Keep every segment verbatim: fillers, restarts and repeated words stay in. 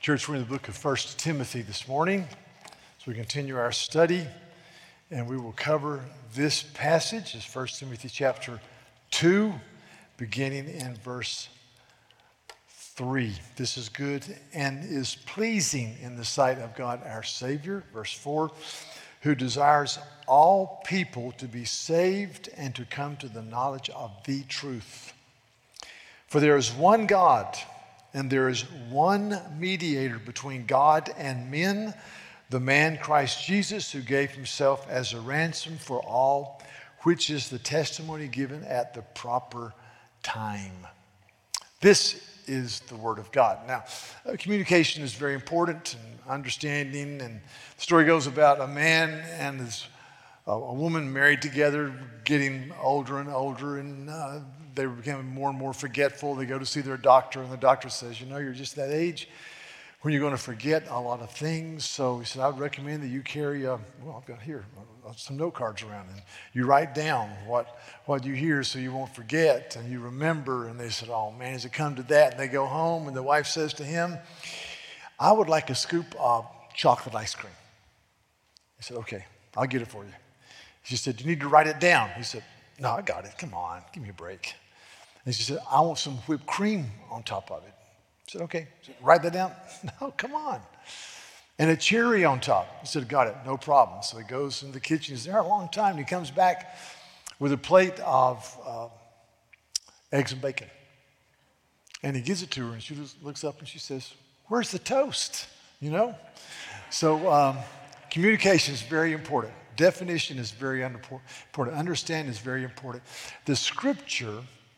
Church, we're in the book of First Timothy this morning. So we continue our study, and we will cover this passage. It's First Timothy chapter two, beginning in verse three. This is good and is pleasing in the sight of God our Savior. Verse four, who desires all people to be saved and to come to the knowledge of the truth. For there is one God, and there is one mediator between God and men, the man Christ Jesus, who gave himself as a ransom for all, which is the testimony given at the proper time. This is the Word of God. Now, uh, communication is very important, and understanding, and the story goes about a man and his, uh, a woman married together, getting older and older, and uh, they were becoming more and more forgetful. They go to see their doctor, and the doctor says, you know, you're just that age when you're going to forget a lot of things. So he said, I would recommend that you carry, a, well, I've got here, uh, some note cards around, and you write down what, what you hear so you won't forget, and you remember. And they said, oh, man, has it come to that? And they go home, and the wife says to him, I would like a scoop of chocolate ice cream. He said, okay, I'll get it for you. She said, you need to write it down. He said, no, I got it. Come on, give me a break. And she said, I want some whipped cream on top of it. I said, okay. She said, write that down? No, come on. And a cherry on top. He said, got it, no problem. So he goes into the kitchen. He's there a long time. And he comes back with a plate of uh, eggs and bacon. And he gives it to her, and she looks up and she says, where's the toast? You know? So um, communication is very important. Definition is very important. Understanding is very important. The scripture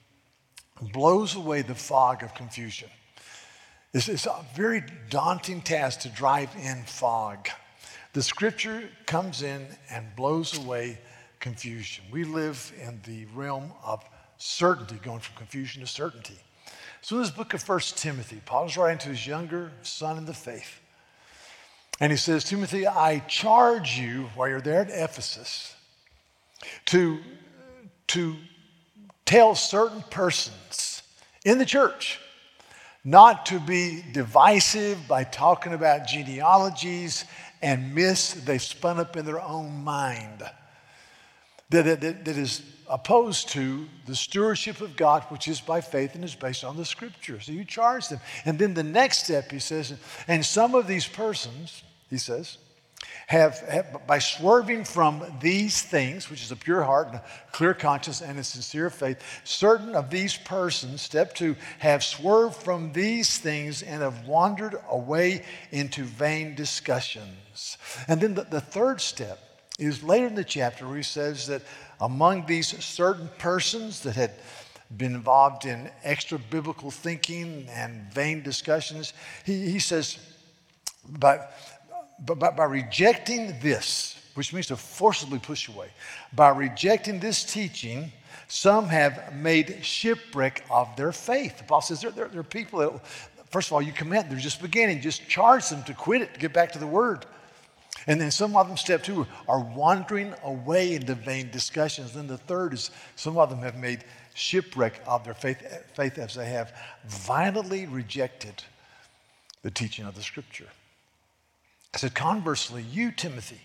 blows away the fog of confusion. It's, it's a very daunting task to drive in fog. The scripture comes in and blows away confusion. We live in the realm of certainty, going from confusion to certainty. So in this book of First Timothy, Paul is writing to his younger son in the faith. And he says, Timothy, I charge you while you're there at Ephesus to, to tell certain persons in the church not to be divisive by talking about genealogies and myths they've spun up in their own mind that, that, that is opposed to the stewardship of God, which is by faith and is based on the scripture. So you charge them. And then the next step, he says, and some of these persons, he says, have, have by swerving from these things, which is a pure heart and a clear conscience and a sincere faith, certain of these persons, step two, have swerved from these things and have wandered away into vain discussions. And then the, the third step is later in the chapter where he says that among these certain persons that had been involved in extra biblical thinking and vain discussions, he, he says, but But by, by rejecting this, which means to forcibly push away, by rejecting this teaching, some have made shipwreck of their faith. The Paul says there, there, there are people that, first of all, you command, they're just beginning, just charge them to quit it, to get back to the Word. And then some of them, step two, are wandering away into vain discussions. Then the third is some of them have made shipwreck of their faith, faith as they have violently rejected the teaching of the Scripture. I said, conversely, you, Timothy,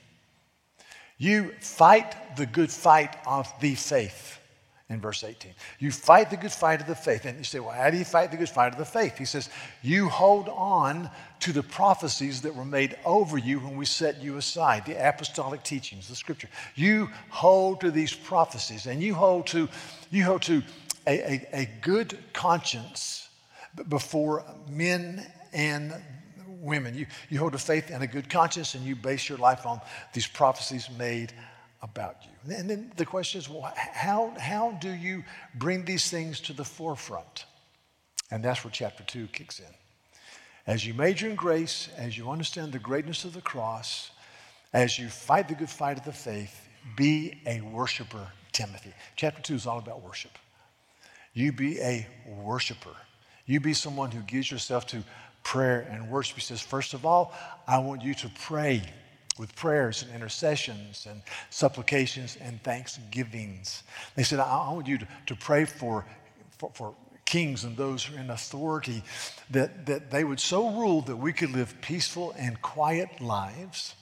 you fight the good fight of the faith in verse eighteen. You fight the good fight of the faith. And you say, well, how do you fight the good fight of the faith? He says, you hold on to the prophecies that were made over you when we set you aside, the apostolic teachings, the scripture. You hold to these prophecies, and you hold to, you hold to a, a, a good conscience before men and women. You, you hold a faith and a good conscience, and you base your life on these prophecies made about you. And then the question is, well, how, how do you bring these things to the forefront? And that's where chapter two kicks in. As you major in grace, as you understand the greatness of the cross, as you fight the good fight of the faith, be a worshiper, Timothy. Chapter two is all about worship. You be a worshiper. You be someone who gives yourself to prayer and worship. He says, first of all, I want you to pray with prayers and intercessions and supplications and thanksgivings. They said, I want you to, to pray for, for, for kings and those who are in authority, that, that they would so rule that we could live peaceful and quiet lives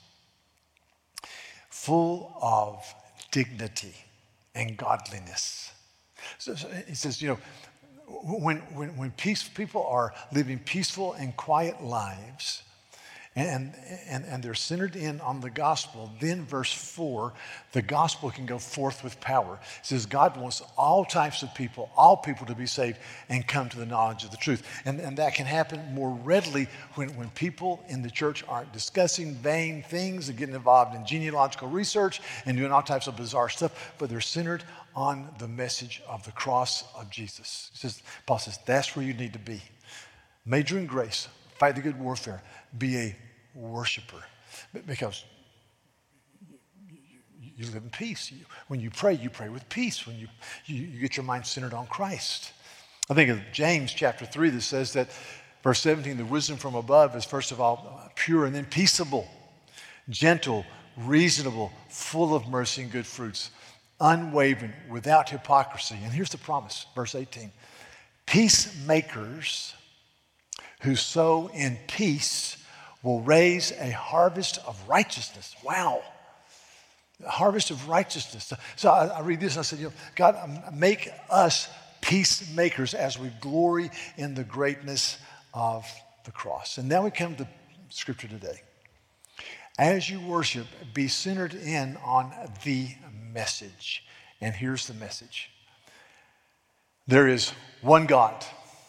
full of dignity and godliness. So, so he says, you know, when, when, when peace, people are living peaceful and quiet lives, And, and, and they're centered in on the gospel, then verse four, the gospel can go forth with power. It says God wants all types of people, all people to be saved and come to the knowledge of the truth. And, and that can happen more readily when, when people in the church aren't discussing vain things and getting involved in genealogical research and doing all types of bizarre stuff, but they're centered on the message of the cross of Jesus. It says, Paul says, that's where you need to be. Major in grace, fight the good warfare, be a worshiper, because you live in peace. When you pray, you pray with peace. When you, you, you get your mind centered on Christ. I think of James chapter three that says that, verse seventeen, the wisdom from above is first of all pure and then peaceable, gentle, reasonable, full of mercy and good fruits, unwavering, without hypocrisy. And here's the promise, verse eighteen. Peacemakers who sow in peace will raise a harvest of righteousness. Wow. A harvest of righteousness. So I, I read this and I said, you know, God, make us peacemakers as we glory in the greatness of the cross. And now we come to scripture today. As you worship, be centered in on the message. And here's the message. There is one God.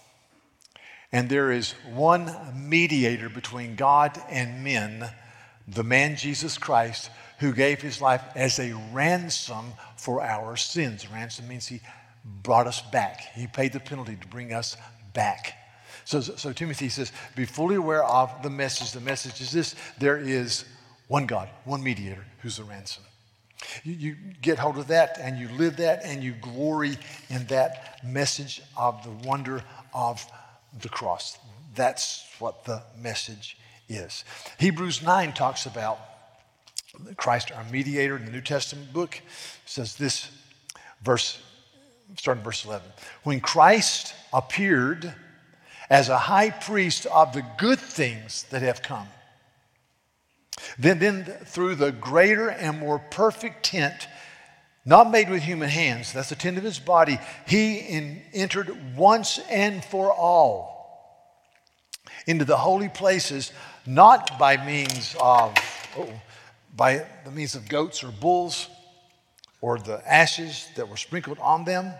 And there is one mediator between God and men, the man Jesus Christ, who gave his life as a ransom for our sins. Ransom means he brought us back. He paid the penalty to bring us back. So, so Timothy says, be fully aware of the message. The message is this: there is one God, one mediator, who's the ransom. You, you get hold of that and you live that and you glory in that message of the wonder of the cross. That's what the message is. Hebrews nine talks about Christ, our mediator, in the New Testament book. It says this, verse, starting verse eleven. When Christ appeared as a high priest of the good things that have come, then, then through the greater and more perfect tent, not made with human hands, that's the tent of his body, he in, entered once and for all into the holy places, not by means of, oh, by the means of goats or bulls or the ashes that were sprinkled on them.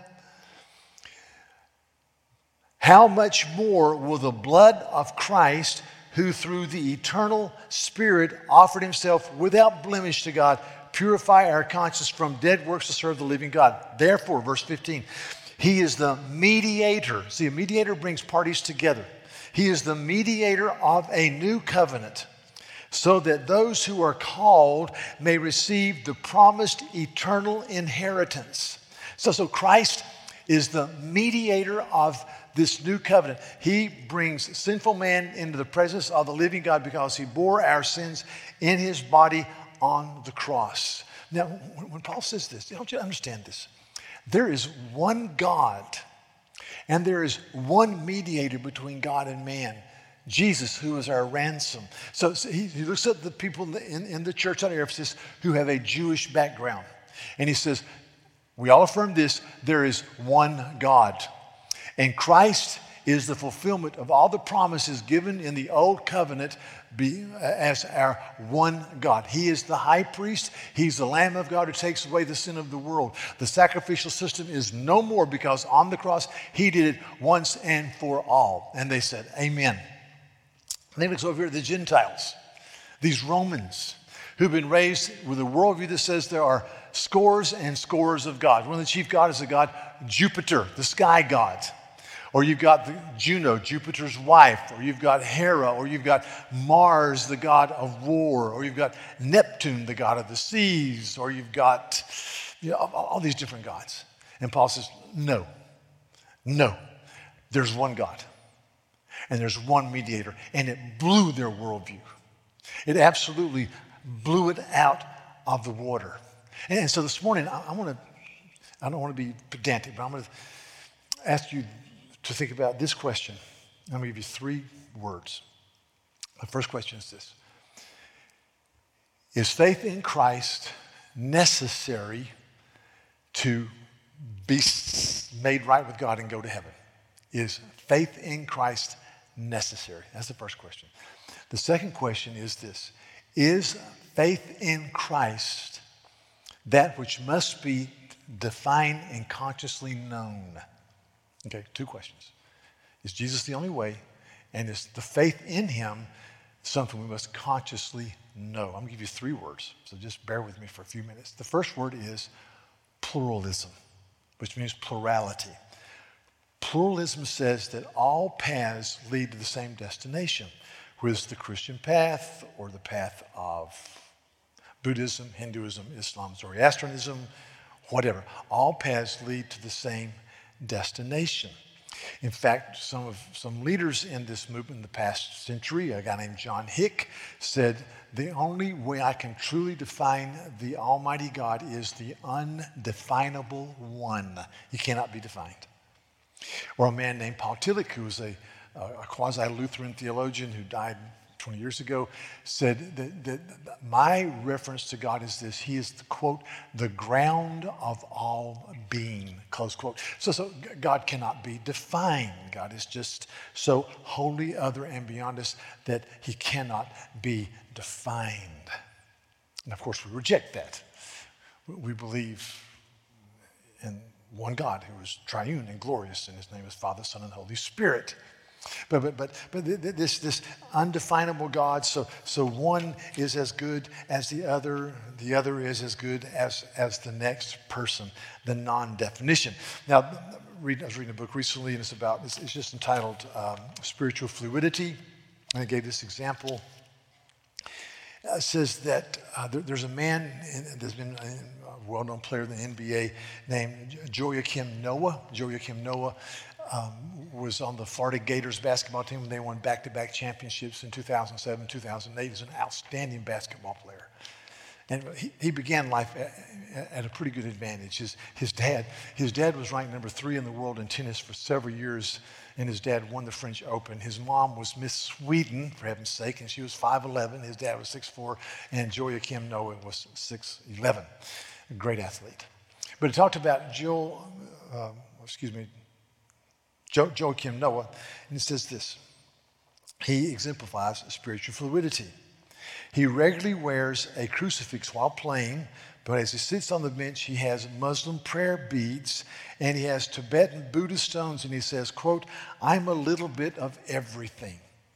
How much more will the blood of Christ, who through the eternal Spirit offered himself without blemish to God, purify our conscience from dead works to serve the living God? Therefore, verse fifteen, he is the mediator. See, a mediator brings parties together. He is the mediator of a new covenant, so that those who are called may receive the promised eternal inheritance. So, so Christ is the mediator of this new covenant. He brings sinful man into the presence of the living God because he bore our sins in his body on the cross. Now, when Paul says this, I want you to understand this. There is one God, and there is one mediator between God and man, Jesus, who is our ransom. So, so he, he looks at the people in, in the church at Ephesus who have a Jewish background, and he says, we all affirm this, there is one God. And Christ is the fulfillment of all the promises given in the old covenant be, as our one God. He is the high priest. He's the Lamb of God who takes away the sin of the world. The sacrificial system is no more because on the cross, he did it once and for all. And they said, amen. And then he looks over here at the Gentiles, these Romans who've been raised with a worldview that says there are scores and scores of gods. One of the chief gods is the god Jupiter, the sky god. Or you've got the Juno, Jupiter's wife, or you've got Hera, or you've got Mars, the god of war, or you've got Neptune, the god of the seas, or you've got, you know, all these different gods. And Paul says, no, no, there's one God, and there's one mediator, and it blew their worldview. It absolutely blew it out of the water. And so this morning, I, I want to, I don't want to be pedantic, but I'm going to ask you to think about this question. I'm going to give you three words. The first question is this: is faith in Christ necessary to be made right with God and go to heaven? Is faith in Christ necessary? That's the first question. The second question is this: is faith in Christ that which must be defined and consciously known? Okay, two questions. Is Jesus the only way? And is the faith in him something we must consciously know? I'm going to give you three words, so just bear with me for a few minutes. The first word is pluralism, which means plurality. Pluralism says that all paths lead to the same destination, whether it's the Christian path or the path of Buddhism, Hinduism, Islam, Zoroastrianism, whatever. All paths lead to the same destination. In fact, some of some leaders in this movement in the past century, a guy named John Hick, said, the only way I can truly define the Almighty God is the undefinable one. He cannot be defined. Or a man named Paul Tillich, who was a, a quasi-Lutheran theologian who died twenty years ago, said that, that my reference to God is this: he is, the, quote, the ground of all being, close quote. So, so God cannot be defined. God is just so wholly other and beyond us that he cannot be defined. And of course we reject that. We believe in one God who is triune and glorious, and his name is Father, Son, and Holy Spirit. But but but but this this undefinable God. So so one is as good as the other. The other is as good as as the next person. The non-definition. Now, read, I was reading a book recently, and it's about it's, it's just entitled um, "Spiritual Fluidity," and I gave this example. Uh, it says that uh, there, there's a man in, there's been a well-known player in the N B A named Joakim Noah. Joakim Noah. Um, was on the Florida Gators basketball team when they won back-to-back championships in two thousand seven, two thousand eight. He's an outstanding basketball player. And he, he began life at, at a pretty good advantage. His, his dad his dad was ranked number three in the world in tennis for several years, and his dad won the French Open. His mom was Miss Sweden, for heaven's sake, and she was five eleven. His dad was six four, and Joakim Noah was six eleven. A great athlete. But it talked about Joel, uh, excuse me, Jo- Joakim Noah, and it says this: he exemplifies spiritual fluidity. He regularly wears a crucifix while playing, but as he sits on the bench, he has Muslim prayer beads, and he has Tibetan Buddhist stones, and he says, quote, I'm a little bit of everything.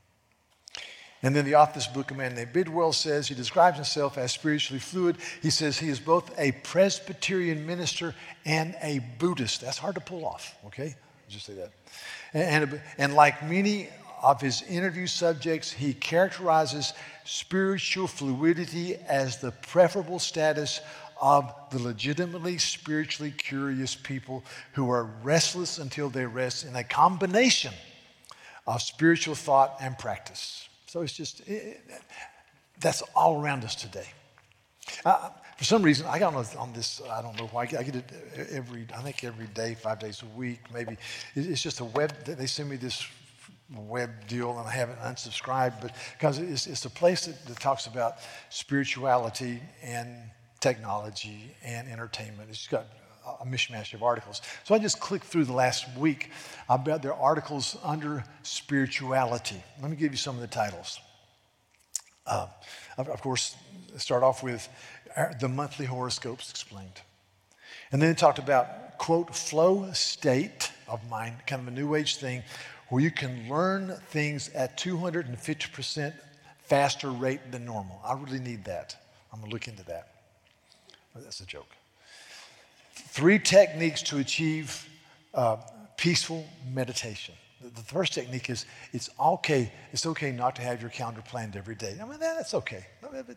And then the author of this book, a man named Bidwell, says he describes himself as spiritually fluid. He says he is both a Presbyterian minister and a Buddhist. That's hard to pull off, okay? Just say that. And, and, and like many of his interview subjects, he characterizes spiritual fluidity as the preferable status of the legitimately spiritually curious people who are restless until they rest in a combination of spiritual thought and practice. So it's just, it, that's all around us today. Uh, For some reason, I got on, on this, I don't know why, I get it every, I think every day, five days a week, maybe. It's just a web, they send me this web deal, and I haven't unsubscribed, but because it's, it's a place that, that talks about spirituality and technology and entertainment. It's got a mishmash of articles. So I just clicked through the last week. I bet there are articles under spirituality. Let me give you some of the titles. Uh, of, of course, start off with the monthly horoscopes explained. And then it talked about, quote, flow state of mind, kind of a new age thing, where you can learn things at two hundred fifty percent faster rate than normal. I really need that. I'm going to look into that. Oh, that's a joke. Three techniques to achieve uh, peaceful meditation. The first technique is it's okay, it's okay not to have your calendar planned every day. I mean, that's okay.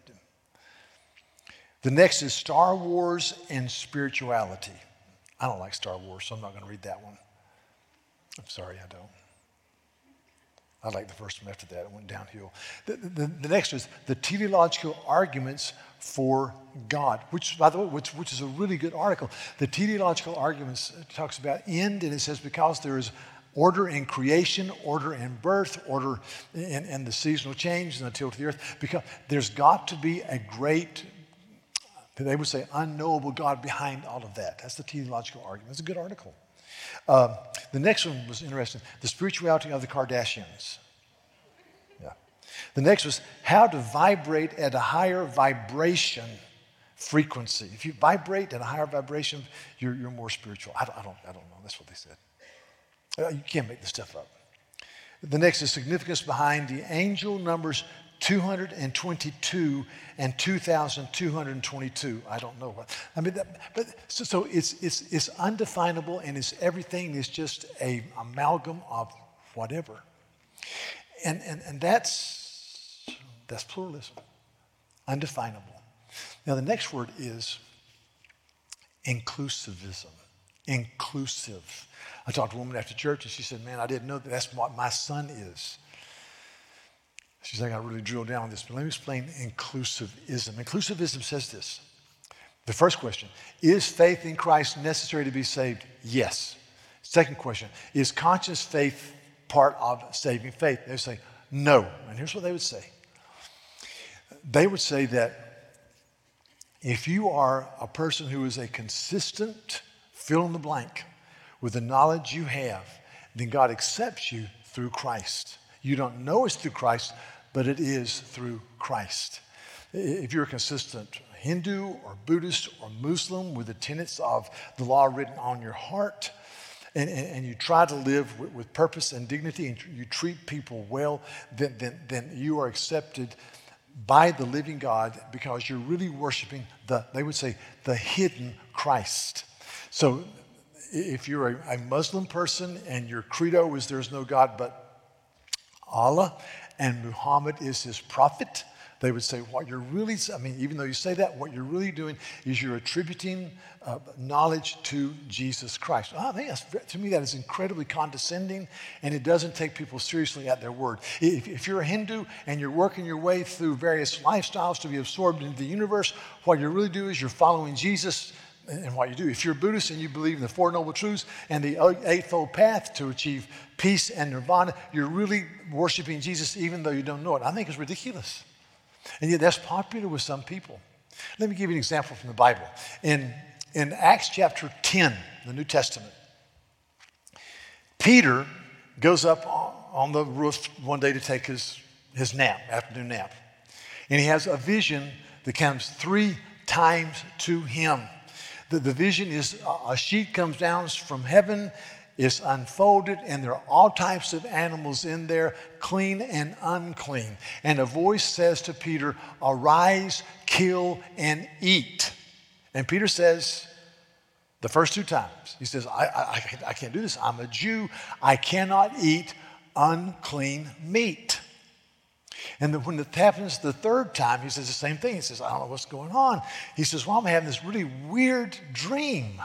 The next is Star Wars and spirituality. I don't like Star Wars, so I'm not going to read that one. I'm sorry, I don't. I like the first one. After that, it went downhill. The, the, the next is the teleological arguments for God, which, by the way, which, which is a really good article. The teleological arguments talks about end, and it says because there is order in creation, order in birth, order in, in the seasonal change and the tilt of the earth. Because there's got to be a great, they would say, unknowable God behind all of that. That's the teleological argument. It's a good article. Uh, the next one was interesting. The spirituality of the Kardashians. Yeah. The next was how to vibrate at a higher vibration frequency. If you vibrate at a higher vibration, you're, you're more spiritual. I don't, I, don't, I don't know. That's what they said. Uh, you can't make this stuff up. The next is significance behind the angel numbers two hundred twenty-two and two thousand two hundred twenty-two. I don't know what. I mean, that, but so, so it's, it's, it's undefinable, and it's everything is just a amalgam of whatever. And, and, and that's, that's pluralism, undefinable. Now, the next word is inclusivism, inclusive. I talked to a woman after church, and she said, man, I didn't know that that's what my son is. She's like, I really drill down on this, but let me explain inclusivism. Inclusivism says this. The first question, is faith in Christ necessary to be saved? Yes. Second question, is conscious faith part of saving faith? They would say, no. And here's what they would say. They would say that if you are a person who is a consistent fill in the blank with the knowledge you have, then God accepts you through Christ. You don't know it's through Christ, but it is through Christ. If you're a consistent Hindu or Buddhist or Muslim with the tenets of the law written on your heart, and, and, and you try to live with, with purpose and dignity, and you treat people well, then, then, then you are accepted by the living God because you're really worshiping the, they would say, the hidden Christ. So if you're a, a Muslim person and your credo is there's no God but Allah and Muhammad is his prophet, they would say what you're really, I mean, even though you say that, what you're really doing is you're attributing uh, knowledge to Jesus Christ. Oh, I think that's, to me, that is incredibly condescending, and it doesn't take people seriously at their word. If, if you're a Hindu and you're working your way through various lifestyles to be absorbed into the universe, what you really do is you're following Jesus and what you do. If you're Buddhist and you believe in the Four Noble Truths and the Eightfold Path to achieve peace and nirvana, you're really worshiping Jesus even though you don't know it. I think it's ridiculous. And yet that's popular with some people. Let me give you an example from the Bible. In, in Acts chapter ten, the New Testament, Peter goes up on the roof one day to take his, his nap, afternoon nap. And he has a vision that comes three times to him. The, the vision is a sheet comes down from heaven, it's unfolded, and there are all types of animals in there, clean and unclean. And a voice says to Peter, arise, kill, and eat. And Peter says, the first two times, he says, I, I, I can't do this. I'm a Jew. I cannot eat unclean meat. And then when it happens the third time, he says the same thing. He says, I don't know what's going on. He says, well, I'm having this really weird dream.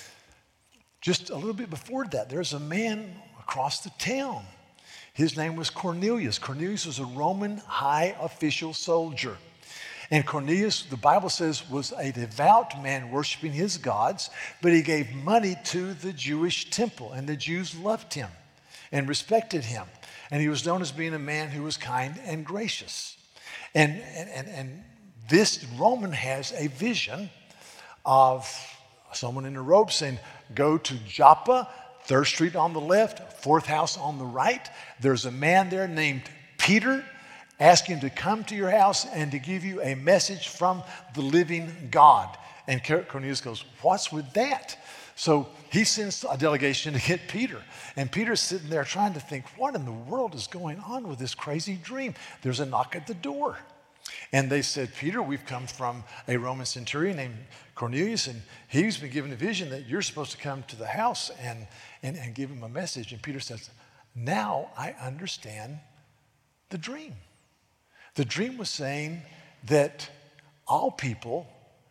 Just a little bit before that, there's a man across the town. His name was Cornelius. Cornelius was a Roman high official soldier. And Cornelius, the Bible says, was a devout man worshiping his gods, but he gave money to the Jewish temple, and the Jews loved him and respected him. And he was known as being a man who was kind and gracious. And, and, and, and this Roman has a vision of someone in a robe saying, go to Joppa, third street on the left, fourth house on the right. There's a man there named Peter. Ask him to come to your house and to give you a message from the living God. And Cornelius goes, what's with that? So he sends a delegation to get Peter. And Peter's sitting there trying to think, what in the world is going on with this crazy dream? There's a knock at the door. And they said, Peter, we've come from a Roman centurion named Cornelius, and he's been given a vision that you're supposed to come to the house and, and, and give him a message. And Peter says, now I understand the dream. The dream was saying that all people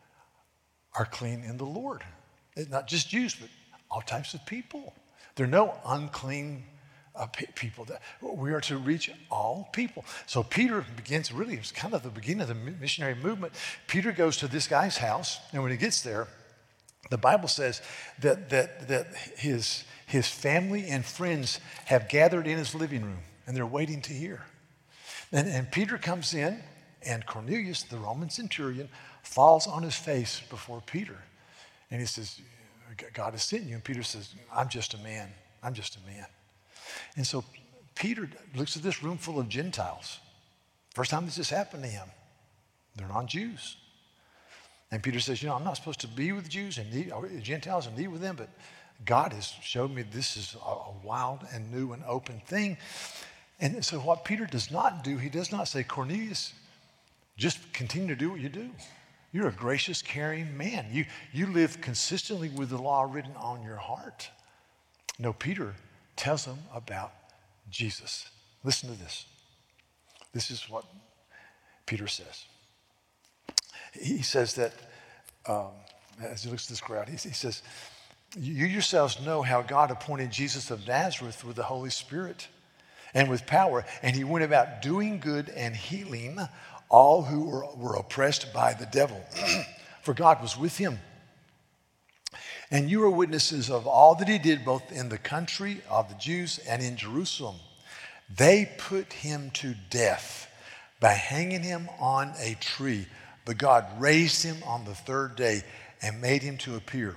are clean in the Lord. It's not just Jews, but all types of people. There are no unclean uh, people. That we are to reach all people. So Peter begins, really, it's kind of the beginning of the missionary movement. Peter goes to this guy's house, and when he gets there, the Bible says that that that his his family and friends have gathered in his living room, and they're waiting to hear. And, and Peter comes in, and Cornelius, the Roman centurion, falls on his face before Peter. And he says, God has sent you. And Peter says, I'm just a man. I'm just a man. And so Peter looks at this room full of Gentiles. First time this has happened to him. They're non-Jews. And Peter says, you know, I'm not supposed to be with Jews and eat, or Gentiles and eat with them, but God has showed me this is a, a wild and new and open thing. And so what Peter does not do, he does not say, Cornelius, just continue to do what you do. You're a gracious, caring man. You, you live consistently with the law written on your heart. No, Peter tells them about Jesus. Listen to this. This is what Peter says. He says that, um, as he looks at this crowd, he, he says, you yourselves know how God appointed Jesus of Nazareth with the Holy Spirit and with power, and he went about doing good and healing all who were, were oppressed by the devil, for God was with him. And you are witnesses of all that he did, both in the country of the Jews and in Jerusalem. They put him to death by hanging him on a tree, but God raised him on the third day and made him to appear,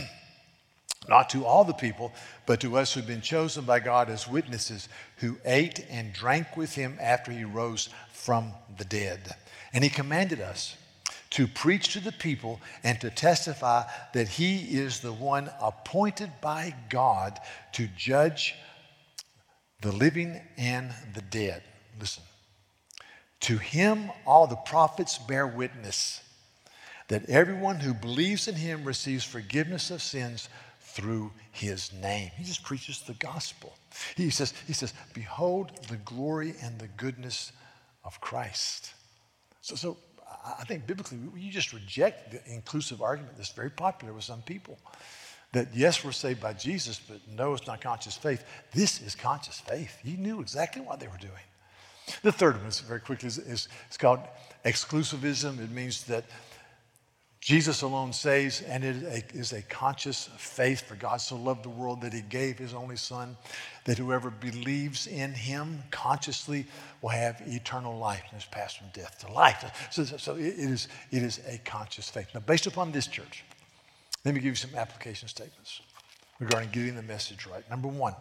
not to all the people, but to us who've been chosen by God as witnesses, who ate and drank with him after he rose from the dead. And he commanded us to preach to the people and to testify that he is the one appointed by God to judge the living and the dead. Listen. To him all the prophets bear witness that everyone who believes in him receives forgiveness of sins through his name. He just preaches the gospel. He says, he says, behold the glory and the goodness of Christ. So, so I think biblically, you just reject the inclusive argument that's very popular with some people. That yes, we're saved by Jesus, but no, it's not conscious faith. This is conscious faith. You knew exactly what they were doing. The third one, is very quickly, is, is it's called exclusivism. It means that Jesus alone saves, and it is a, is a conscious faith. For God so loved the world that he gave his only son, that whoever believes in him consciously will have eternal life and is passed from death to life. So, so it, is, it is a conscious faith. Now, based upon this, church, let me give you some application statements regarding getting the message right. Number one,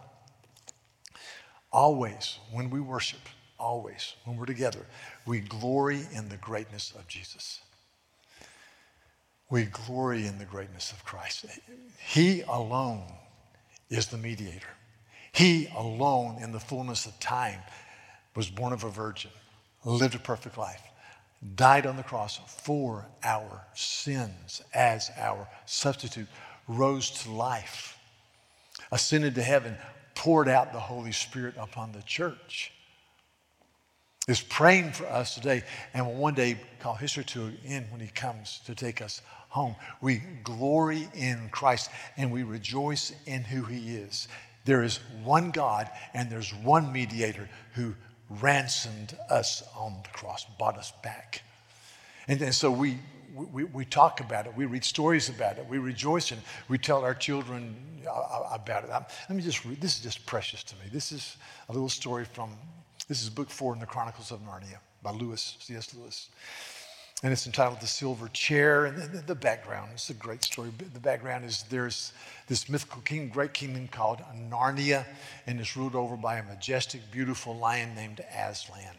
always when we worship, always when we're together, we glory in the greatness of Jesus. We glory in the greatness of Christ. He alone is the mediator. He alone in the fullness of time was born of a virgin, lived a perfect life, died on the cross for our sins as our substitute, rose to life, ascended to heaven, poured out the Holy Spirit upon the church, is praying for us today, and will one day call history to an end when he comes to take us home. We glory in Christ, and we rejoice in who he is. There is one God, and there's one mediator who ransomed us on the cross, bought us back. And, and so we, we, we talk about it. We read stories about it. We rejoice in it. We tell our children about it. Let me just read. This is just precious to me. This is a little story from, this is book four in the Chronicles of Narnia by Lewis, C S Lewis. And it's entitled The Silver Chair. And the, the background, it's a great story. The background is there's this mythical king, great kingdom called Narnia, and it's ruled over by a majestic, beautiful lion named Aslan.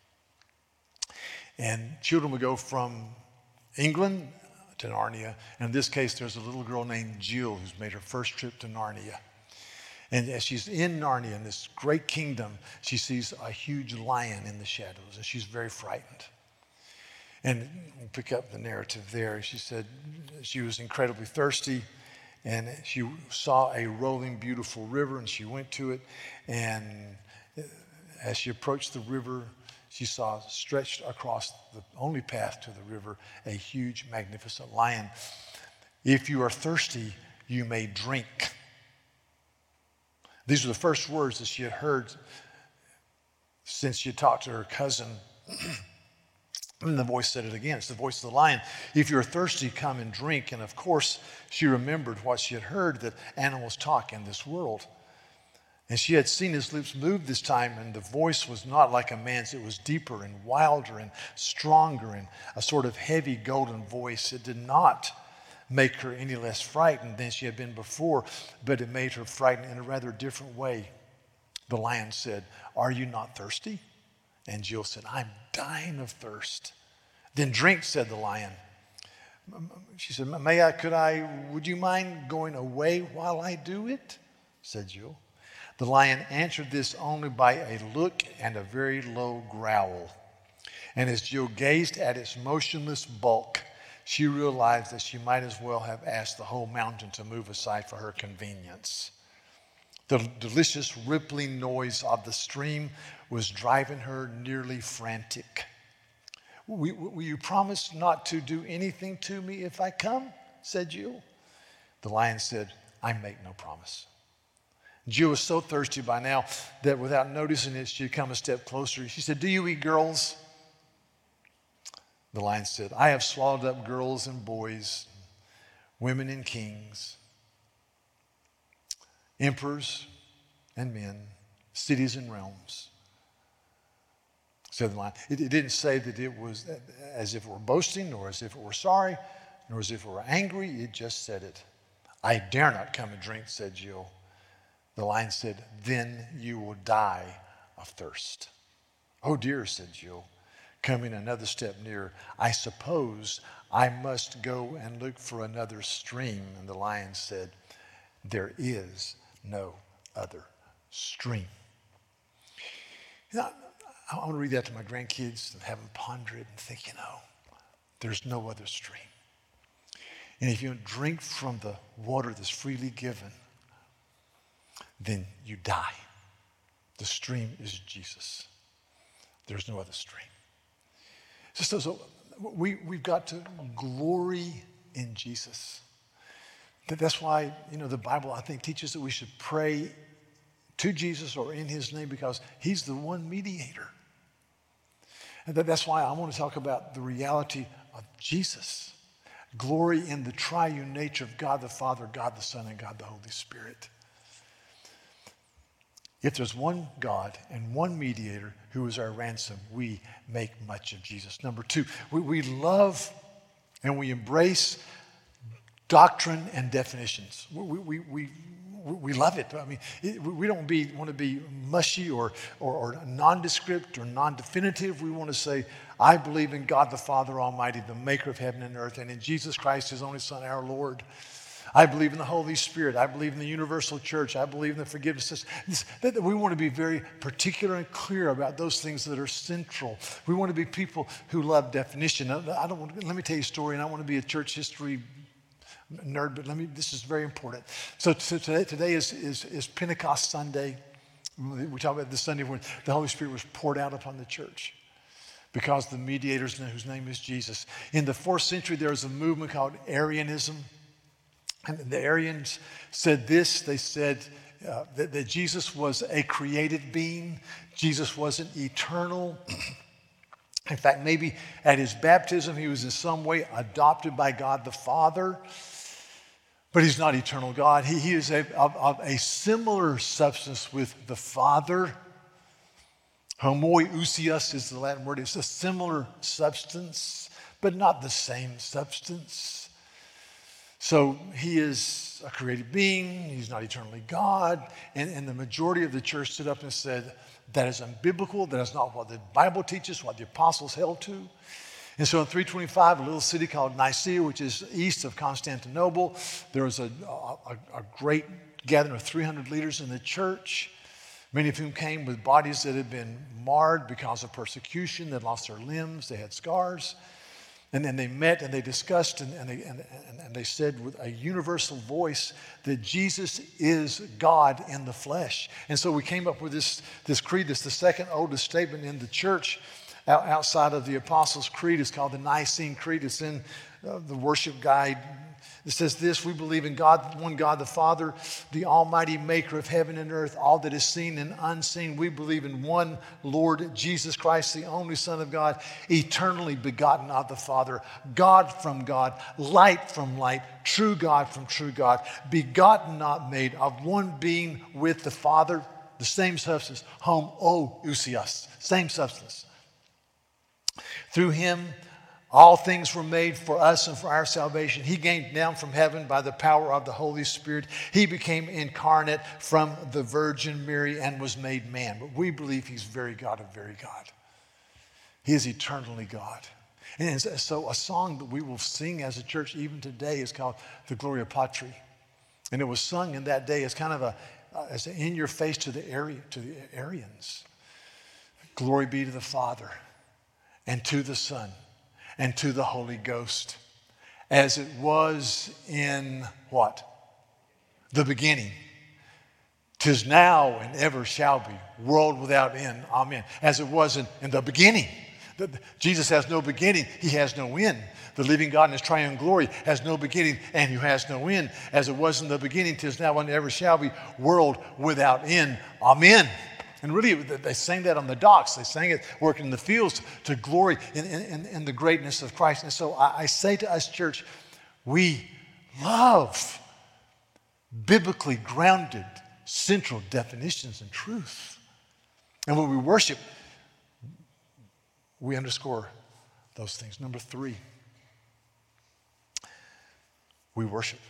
And children would go from England to Narnia. And in this case, there's a little girl named Jill who's made her first trip to Narnia. And as she's in Narnia, in this great kingdom, she sees a huge lion in the shadows, and she's very frightened. And we'll pick up the narrative there. She said she was incredibly thirsty, and she saw a rolling, beautiful river, and she went to it. And as she approached the river, she saw stretched across the only path to the river a huge, magnificent lion. If you are thirsty, you may drink. These were the first words that she had heard since she had talked to her cousin. And the voice said it again. It's the voice of the lion. If you're thirsty, come and drink. And of course, she remembered what she had heard, that animals talk in this world. And she had seen his lips move this time, and the voice was not like a man's. It was deeper and wilder and stronger, and a sort of heavy golden voice. It did not make her any less frightened than she had been before, but it made her frightened in a rather different way. The lion said, "Are you not thirsty?" And Jill said, "I'm dying of thirst." "Then drink," said the lion. She said, "May I, could I, would you mind going away while I do it?" said Jill. The lion answered this only by a look and a very low growl. And as Jill gazed at its motionless bulk, she realized that she might as well have asked the whole mountain to move aside for her convenience. The delicious rippling noise of the stream was driving her nearly frantic. Will, will you promise not to do anything to me if I come?" said Jill. The lion said, "I make no promise." Jill was so thirsty by now that without noticing it, she had come a step closer. She said, "Do you eat girls?" The lion said, "I have swallowed up girls and boys, women and kings, emperors and men, cities and realms," said the lion. It, it didn't say that it was as if it were boasting, nor as if it were sorry, nor as if it were angry. It just said it. "I dare not come and drink," said Jill. The lion said, "Then you will die of thirst." "Oh dear," said Jill, coming another step nearer. "I suppose I must go and look for another stream." And the lion said, "There is no other stream." You know, I want to read that to my grandkids and have them ponder it and think, you know, there's no other stream. And if you don't drink from the water that's freely given, then you die. The stream is Jesus. There's no other stream. So, so we, we've got to glory in Jesus. That's why, you know, the Bible, I think, teaches that we should pray to Jesus or in his name because he's the one mediator. And that's why I want to talk about the reality of Jesus. Glory in the triune nature of God the Father, God the Son, and God the Holy Spirit. If there's one God and one mediator who is our ransom, we make much of Jesus. Number two, we, we love and we embrace doctrine and definitions. We, we, we, we love it. I mean, it, we don't be, want to be mushy or, or, or nondescript or non-definitive. We want to say, I believe in God the Father Almighty, the maker of heaven and earth, and in Jesus Christ, his only Son, our Lord. I believe in the Holy Spirit. I believe in the universal church. I believe in the forgiveness. This, that we want to be very particular and clear about those things that are central. We want to be people who love definition. I don't want, let me tell you a story, and I want to be a church history nerd, but let me. This is very important. So, so today, today is, is, is Pentecost Sunday. We talk about this Sunday when the Holy Spirit was poured out upon the church because the mediators whose name is Jesus. In the fourth century, there was a movement called Arianism. And the Arians said this, they said uh, that, that Jesus was a created being. Jesus wasn't eternal. In fact, maybe at his baptism, he was in some way adopted by God the Father, but he's not eternal God. He, he is a, of, of a similar substance with the Father. Homoousios is the Latin word. It's a similar substance, but not the same substance. So he is a created being, he's not eternally God, and, and the majority of the church stood up and said, that is unbiblical, that is not what the Bible teaches, what the apostles held to. And so in three twenty-five, a little city called Nicaea, which is east of Constantinople, there was a, a, a great gathering of three hundred leaders in the church, many of whom came with bodies that had been marred because of persecution, that lost their limbs, they had scars. And then they met and they discussed and, and, they, and, and they said with a universal voice that Jesus is God in the flesh. And so we came up with this, this creed. That's the second oldest statement in the church outside of the Apostles' Creed. It's called the Nicene Creed. It's in uh, the worship guide. It says this: we believe in God, one God, the Father, the almighty maker of heaven and earth, all that is seen and unseen. We believe in one Lord Jesus Christ, the only Son of God, eternally begotten of the Father, God from God, light from light, true God from true God, begotten, not made, of one being with the Father, the same substance, homoousios, same substance. Through him, all things were made for us and for our salvation. He came down from heaven by the power of the Holy Spirit. He became incarnate from the Virgin Mary and was made man. But we believe he's very God of very God. He is eternally God. And so a song that we will sing as a church even today is called the Gloria Patri. And it was sung in that day as kind of a, as an in your face to the area, to the Arians. Glory be to the Father and to the Son and to the Holy Ghost, as it was in what? The beginning. 'Tis now and ever shall be, world without end. Amen. As it was in, in the beginning. The, Jesus has no beginning. He has no end. The living God in his triune glory has no beginning and he has no end. As it was in the beginning, 'tis now and ever shall be, world without end. Amen. And really, they sang that on the docks. They sang it working in the fields to glory in, in, in the greatness of Christ. And so I, I say to us, church, we love biblically grounded central definitions and truth. And when we worship, we underscore those things. Number three, we worship.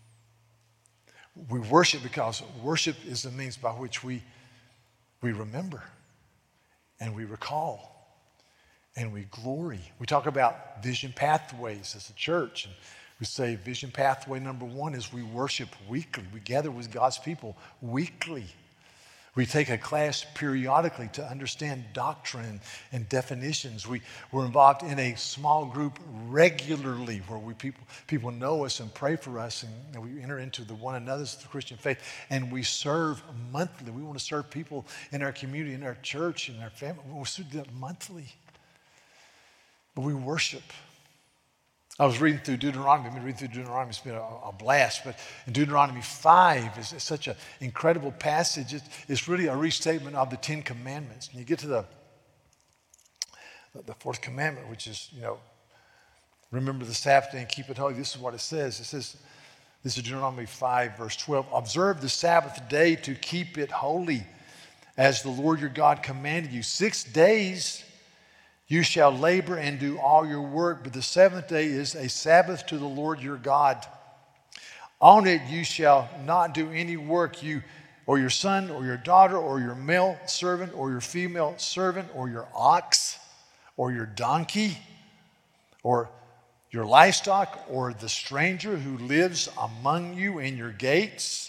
We worship because worship is the means by which we We remember and we recall and we glory. We talk about vision pathways as a church. And we say vision pathway number one is we worship weekly. We gather with God's people weekly. We take a class periodically to understand doctrine and definitions. We, we're involved in a small group regularly where we people, people know us and pray for us, and, and we enter into the one another's the Christian faith, and we serve monthly. We want to serve people in our community, in our church, in our family. We want to do that monthly. But we worship. I was reading through Deuteronomy. I've been reading through Deuteronomy. It's been a, a blast. But in Deuteronomy five is, is such an incredible passage. It's, it's really a restatement of the Ten Commandments. And you get to the, the fourth commandment, which is, you know, remember the Sabbath day and keep it holy. This is what it says. It says, this is Deuteronomy five, verse twelve. Observe the Sabbath day to keep it holy, as the Lord your God commanded you. Six days you shall labor and do all your work, but the seventh day is a Sabbath to the Lord your God. On it you shall not do any work, you or your son or your daughter or your male servant or your female servant or your ox or your donkey or your livestock or the stranger who lives among you in your gates.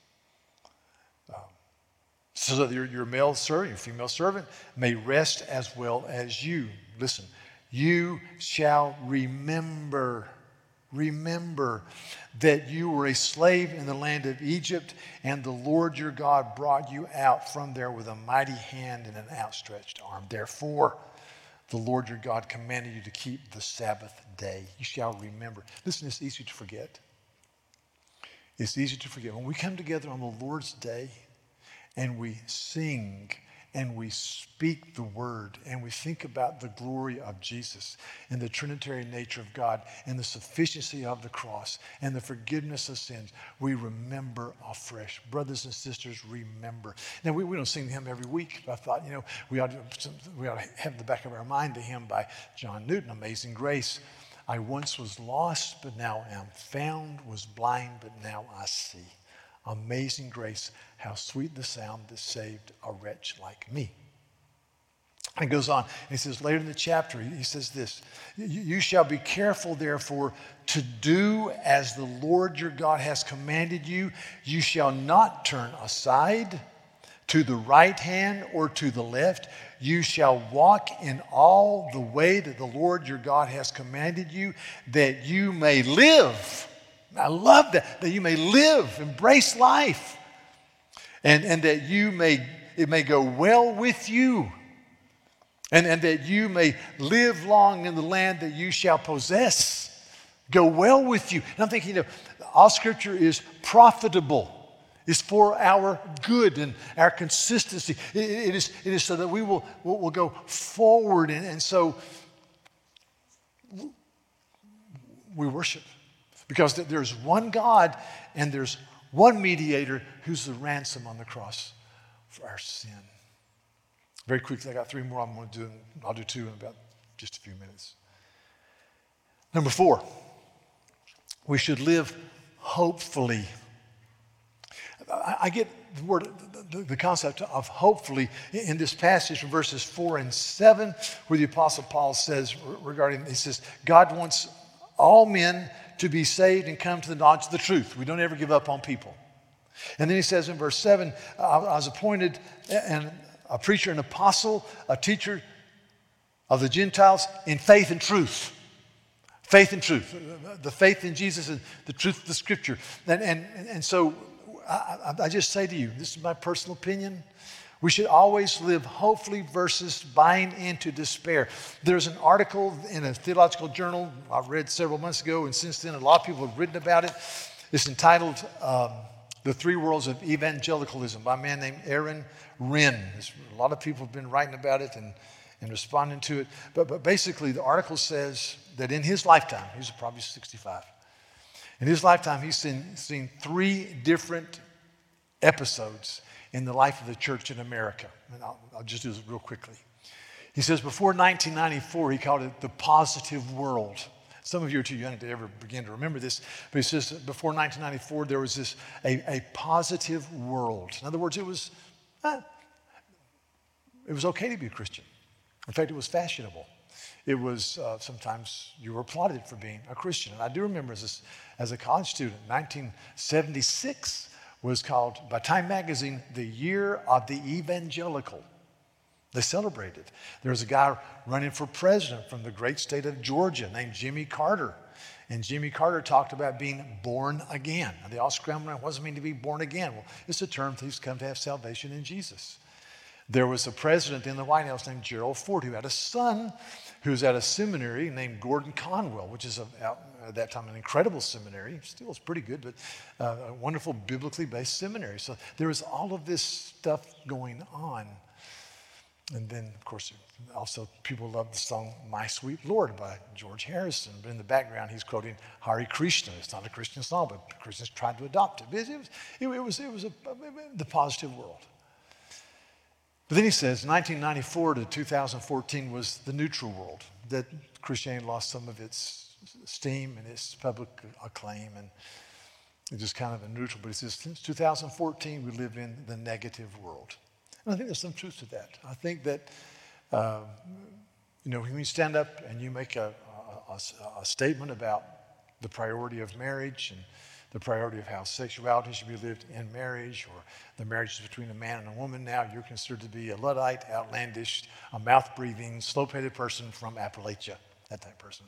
So that your, your male servant, your female servant may rest as well as you. Listen, you shall remember, remember that you were a slave in the land of Egypt, and the Lord your God brought you out from there with a mighty hand and an outstretched arm. Therefore, the Lord your God commanded you to keep the Sabbath day. You shall remember. Listen, it's easy to forget. It's easy to forget. When we come together on the Lord's day, and we sing, and we speak the word, and we think about the glory of Jesus, and the Trinitarian nature of God, and the sufficiency of the cross, and the forgiveness of sins, we remember afresh. Brothers and sisters, remember. Now, we, we don't sing the hymn every week, but I thought, you know, we ought, to, we ought to have in the back of our mind the hymn by John Newton, Amazing Grace. I once was lost, but now am found, was blind, but now I see. Amazing grace, how sweet the sound that saved a wretch like me. And goes on, and he says later in the chapter, he says this, you shall be careful, therefore, to do as the Lord your God has commanded you. You shall not turn aside to the right hand or to the left. You shall walk in all the way that the Lord your God has commanded you, that you may live. I love that, that you may live, embrace life, and, and that you may, it may go well with you, and, and that you may live long in the land that you shall possess. go well with you. And I'm thinking, you know, all Scripture is profitable. It's for our good and our consistency. It, it, is, it is so that we will, will, will go forward. And, and so we worship. Because there's one God and there's one mediator who's the ransom on the cross for our sin. Very quickly, I got three more I'm going to do. I'll do two in about just a few minutes. Number four, we should live hopefully. I, I get the word, the, the concept of hopefully in this passage from verses four and seven, where the Apostle Paul says regarding, he says, God wants all men to be saved and come to the knowledge of the truth. We don't ever give up on people. And then he says in verse seven, I was appointed and a preacher, an apostle, a teacher of the Gentiles in faith and truth. Faith and truth. The faith in Jesus and the truth of the Scripture. And, and, and so I, I just say to you, this is my personal opinion, we should always live hopefully versus buying into despair. There's an article in a theological journal I read several months ago, and since then a lot of people have written about it. It's entitled um, The Three Worlds of Evangelicalism by a man named Aaron Renn. There's, a lot of people have been writing about it and, and responding to it. But, but basically the article says that in his lifetime, he's probably sixty-five, in his lifetime he's seen, seen three different episodes in the life of the church in America. And I'll, I'll just do this real quickly. He says before nineteen ninety-four, he called it the positive world. Some of you are too young to ever begin to remember this, but he says that before nineteen ninety-four, there was this a, a positive world. In other words, it was, eh, it was okay to be a Christian. In fact, it was fashionable. It was, uh, sometimes you were applauded for being a Christian. And I do remember as a, as a college student, nineteen seventy-six, was called, by Time Magazine, the year of the evangelical. They celebrated. There was a guy running for president from the great state of Georgia named Jimmy Carter. And Jimmy Carter talked about being born again. And they all scrambled around, what does it mean to be born again? Well, it's a term he's come to have salvation in Jesus. There was a president in the White House named Gerald Ford who had a son who was at a seminary named Gordon Conwell, which is a, at that time an incredible seminary. Still is pretty good, but uh, a wonderful biblically based seminary. So there was all of this stuff going on. And then, of course, also people love the song My Sweet Lord by George Harrison. But in the background, he's quoting Hare Krishna. It's not a Christian song, but Christians tried to adopt it. It was, it was, it was a, the positive world. But then he says, nineteen ninety-four to two thousand fourteen was the neutral world, that Christianity lost some of its steam and its public acclaim, and it's just kind of a neutral. But he says, since two thousand fourteen, we live in the negative world. And I think there's some truth to that. I think that, uh, you know, when you stand up and you make a, a, a statement about the priority of marriage and the priority of how sexuality should be lived in marriage, or the marriage is between a man and a woman, now you're considered to be a Luddite, outlandish, a mouth-breathing, slow-pated person from Appalachia, that type of person.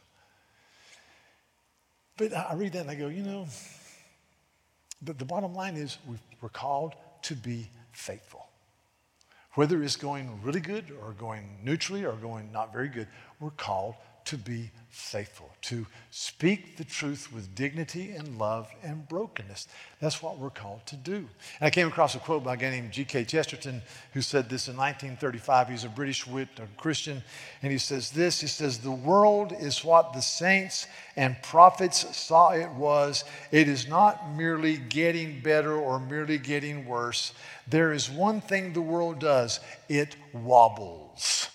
But I read that and I go, you know, the, the bottom line is we're called to be faithful. Whether it's going really good or going neutrally or going not very good, we're called to be faithful, to speak the truth with dignity and love and brokenness. That's what we're called to do. And I came across a quote by a guy named G K Chesterton who said this in nineteen thirty-five. He's a British wit, a Christian, and he says this, he says, the world is what the saints and prophets saw it was. It is not merely getting better or merely getting worse. There is one thing the world does, it wobbles.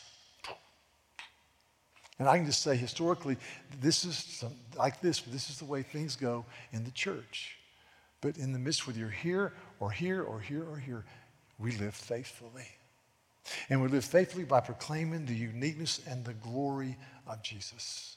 And I can just say historically, this is some, like this, this is the way things go in the church. But in the midst, whether you're here or here or here or here, we live faithfully. And we live faithfully by proclaiming the uniqueness and the glory of Jesus.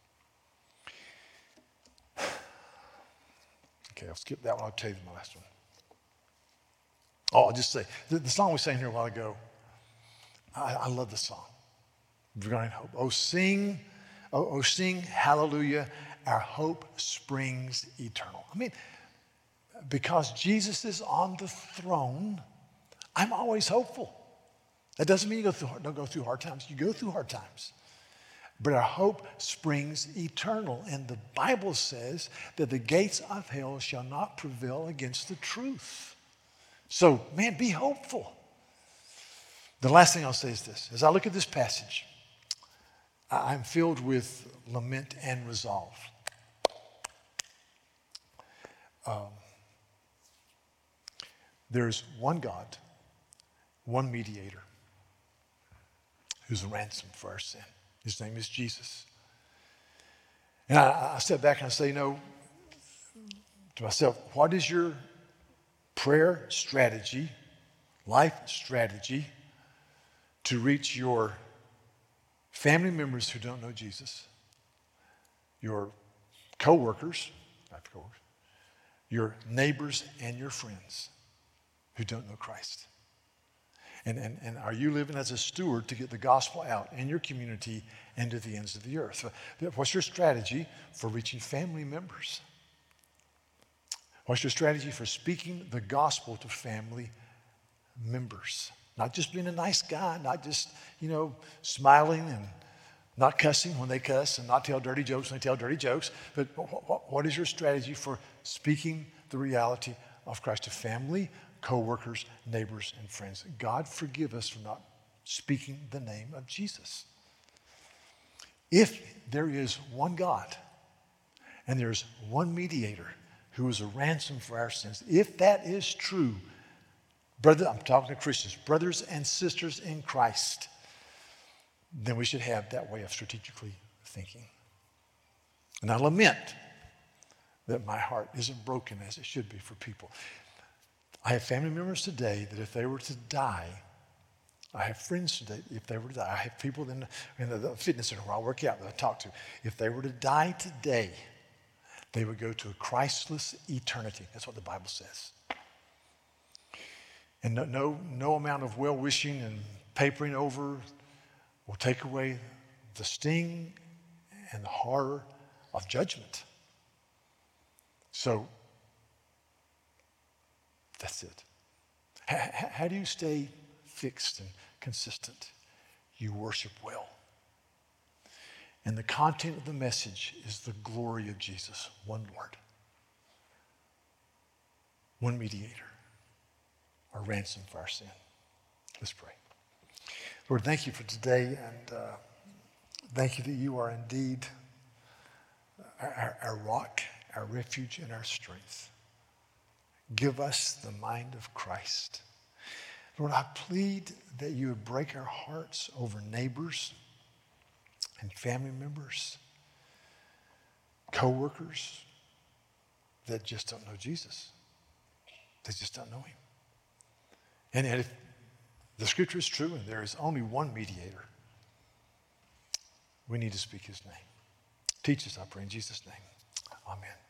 Okay, I'll skip that one. I'll tell you my last one. Oh, I'll just say, the, the song we sang here a while ago, I, I love the song. Regarding hope. Oh, sing, oh, oh, sing, hallelujah, our hope springs eternal. I mean, because Jesus is on the throne, I'm always hopeful. That doesn't mean you go through, don't go through hard times. You go through hard times. but our hope springs eternal. And the Bible says that the gates of hell shall not prevail against the truth. So, man, be hopeful. The last thing I'll say is this. As I look at this passage, I'm filled with lament and resolve. Um, there's one God, one mediator, who's a ransom for our sin. His name is Jesus. And I, I step back and I say, you know, to myself, what is your prayer strategy, life strategy, to reach your family members who don't know Jesus, your co-workers, not co-workers, your neighbors and your friends who don't know Christ? And, and, and are you living as a steward to get the gospel out in your community and to the ends of the earth? What's your strategy for reaching family members? What's your strategy for speaking the gospel to family members? Not just being a nice guy, not just, you know, smiling and not cussing when they cuss and not tell dirty jokes when they tell dirty jokes, but what, what is your strategy for speaking the reality of Christ to family, co-workers, neighbors, and friends? God forgive us for not speaking the name of Jesus. If there is one God and there's one mediator who is a ransom for our sins, if that is true, brother, I'm talking to Christians, brothers and sisters in Christ, then we should have that way of strategically thinking. And I lament that my heart isn't broken as it should be for people. I have family members today that if they were to die, I have friends today, if they were to die, I have people in the, in the fitness center where I work out that I talk to. If they were to die today, they would go to a Christless eternity. That's what the Bible says. And no, no, no amount of well-wishing and papering over will take away the sting and the horror of judgment. So, that's it. How, how do you stay fixed and consistent? You worship well. And the content of the message is the glory of Jesus, one Lord, one mediator, our ransom for our sin. Let's pray. Lord, thank you for today, and uh, thank you that you are indeed our, our rock, our refuge, and our strength. Give us the mind of Christ. Lord, I plead that you would break our hearts over neighbors and family members, co-workers that just don't know Jesus. They just don't know him. And if the scripture is true and there is only one mediator, we need to speak his name. Teach us, I pray, in Jesus' name. Amen.